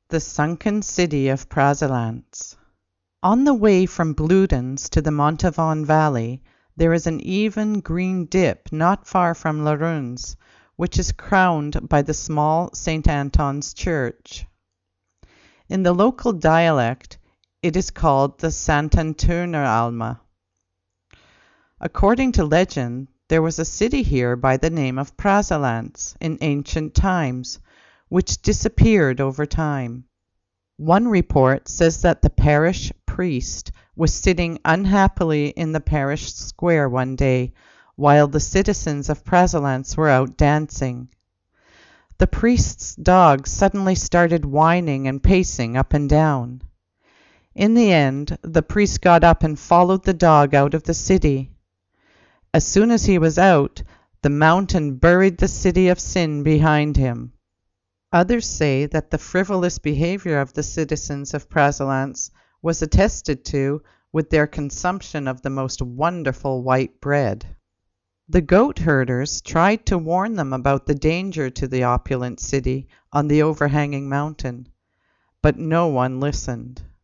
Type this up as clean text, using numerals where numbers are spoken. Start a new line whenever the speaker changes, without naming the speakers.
The sunken city of Praslance. On the way from Bludenz to the Montauban valley, there is an even green dip not far from Laruns, which is crowned by the small St. Anton's Church. In the local dialect, it is called the Sant'Antuner Alma. According to legend, there was a city here by the name of Praslance in ancient times, which disappeared over time. One report says that the parish priest was sitting unhappily in the parish square one day while the citizens of Praslance were out dancing. The priest's dog suddenly started whining and pacing up and down. In the end, the priest got up and followed the dog out of the city. As soon as he was out, the mountain buried the city of sin behind him. Others say that the frivolous behavior of the citizens of Praslance was attested to with their consumption of the most wonderful white bread. The goat herders tried to warn them about the danger to the opulent city on the overhanging mountain, but no one listened.